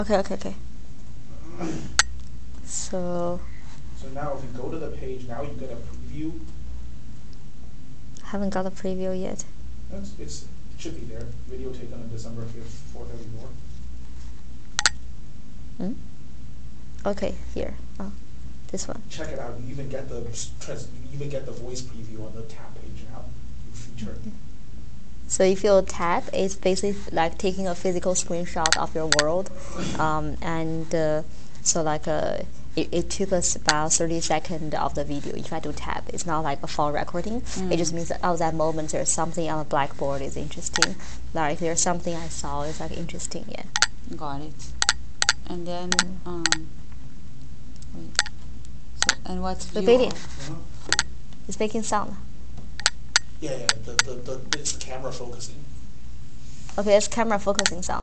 Okay. So now if you go to the page, now you get a preview. haven't got a preview yet. It should be there. Video taken on December 5th, 4:34. Okay, here. Oh, this one. Check it out. You even get the voice preview on the tab page now. You feature. So if you tap, it's basically like taking a physical screenshot of your world, it took us about 30 seconds of the video. If I do tap, it's not like a full recording. It just means that at that moment there's something on the blackboard is interesting. Like if there's something I saw, it's like interesting. Yeah. Got it. And then wait. So, and what's The view? video. It's making sound. Yeah. It's the camera focusing. Okay, it's camera focusing sound.